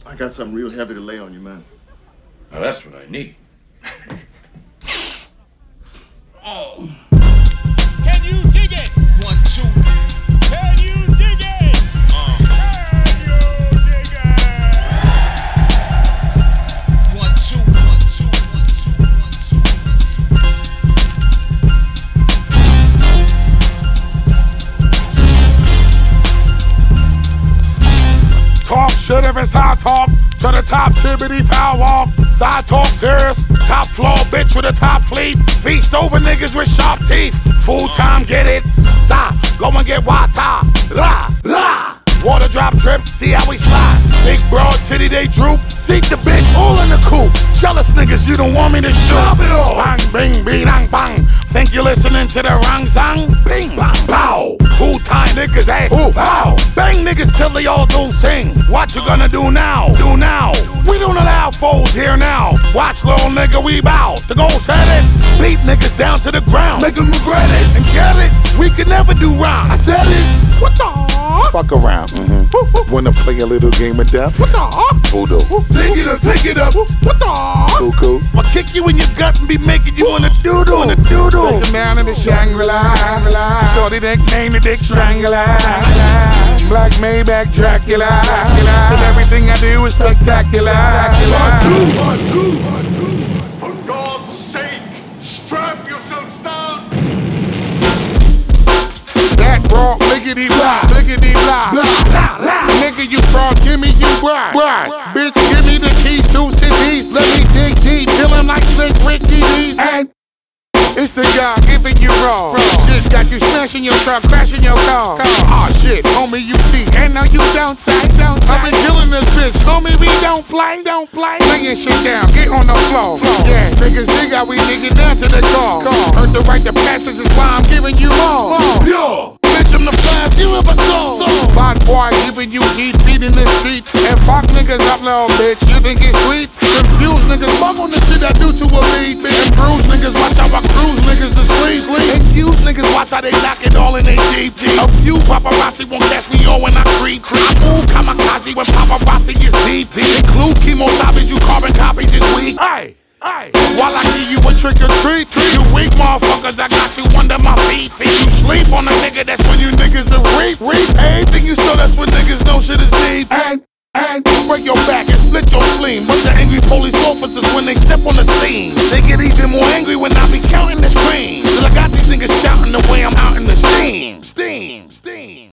I got something real heavy to lay on you, man. Now that's what I need. Oh. Can you dig it? 1, 2. Can you dig it? Can you dig it? 1, 2, 1, 2, 1, 2, 1, 2. Talk shit if it's high talk. To the top, tibbity foul walk. Side talk serious. Top floor bitch with a top fleet. Feast over niggas with sharp teeth. Full time, get it? Za, go and get wata. La, la. Water drop drip, see how we slide. Big broad titty, they droop. Seat the bitch, all in the coupe. Jealous niggas, you don't want me to shoot. Stop it all. Bang, bing, bing, bang, bang. Think you listening to the wrong song? Bing, bang, pow. Full time niggas, hey, ooh, pow. Bang niggas till they all do sing. What you gonna do now? Do now. We don't allow foes here now. Watch little nigga, we bow. The goal set it. Beat niggas down to the ground. Make them regret it. And get it. We can never do wrong. I said it. What the? Fuck around. Wanna play a little game of death? What the? Voodoo. Take it up, take it up. What the? Cuckoo. I'll kick you in your gut and be making you wanna doodle. Wanna doodle. Take 'em down in the Shangri-La. Shorty nickname the Dick Strangler. Black Maybach Dracula. And everything I do is spectacular. 1, 2, 1, 2. For God's sake, strap yourselves down. That raw, lickety blah, lickety blah, blah, blah, blah. Nigga, you fraud, give me you right. Bitch, give me the keys to cities. Let me dig deep, feeling like Slick Ricky D's. And it's the guy giving you raw. Shit got you smashing your truck, crashing your car. Aw shit, homie, you see, and now you don't say. I've been killing this bitch, homie, we don't play. Laying shit down, get on the floor. Yeah, niggas dig how we digging down to the car. Earned the right to passes, is why I'm giving you more. Yo, bitch, I'm the fast you ever saw. Bad boy giving you heat, feeding the street. And fuck niggas up, little bitch, you think it's sweet? Confused niggas bug on the shit I do to a beat. And bruised niggas watch how I cruise niggas to sleep. And used niggas watch how they knock it all in they Jeep. A few paparazzi won't catch me on when I creep. I move kamikaze when paparazzi is deep. Include chemosabbies, you carbon copies is weak. Hey. While I give you a trick or treat, you weak motherfuckers, I got you under my feet. You sleep on a nigga, that's when you niggas are reap. Anything you saw, that's when niggas know shit is deep. And break your back and split your spleen. Bunch of angry police officers when they step on the scene. They get even more angry when I be counting this cream. Till I got these niggas shouting the way I'm